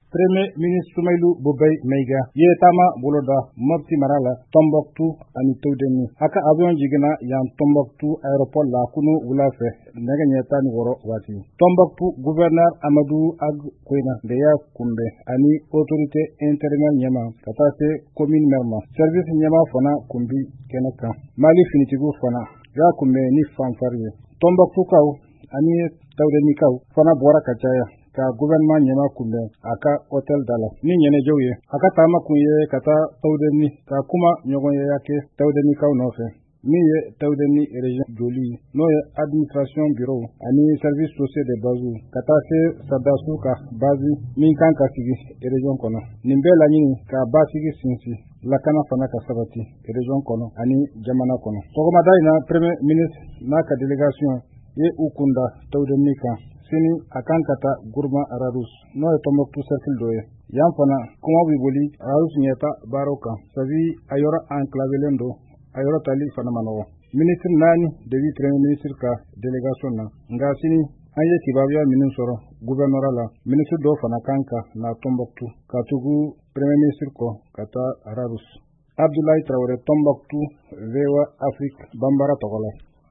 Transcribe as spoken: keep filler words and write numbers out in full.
Premier ministre Soumaïlou Boubèye Maïga ye tama boloda Mopti Marala Tombouctou ani Tewdeni aka avion jigina yan Tombouctou aéroport la kunu wulafe nega nyeta ni woro wati Tombouctou gouverneur Amadou Ag Koina deya kumbe ani autorité intérieure nyama katase commune merma service nyama fona kumbi kenaka mali finitigu fona ya kumbe ni fanfariye Tombouctou kaw ani Tewdeni kaw fona bora kachaya ka gouvernement nyama kumbe aka hotel dala ni nyene jowye aka tama kunye kata Tewdeni ka kuma nyogonye yake Tewdeni kaw nofe ni ye Tewdeni region joli no ye administration bureau ani service social de base kata se sadasu ka bazi min kan ka sigi region kono nimbela nyini ka basigi sinsi lakana fana ka sabati region kono ani jamana kono sogoma daina premier ministre na ka delegation ye ukunda Tewdeni ka sini akan kata gurma ararus no e Tombouctou circle doye yan fana kuma bi boli ararus nyeta baroka savi ayora enclave lendo ayora tali fana manowo ministre nani devi premier ministre ka delegation na nga sini anye kibabya minin soro gouverneur la ministre do fana kanka na Tombouctou katugu premier ministre ko kata ararus Abdoulaye Traoré Tombouctou Vewa Afrique Bambara Togola.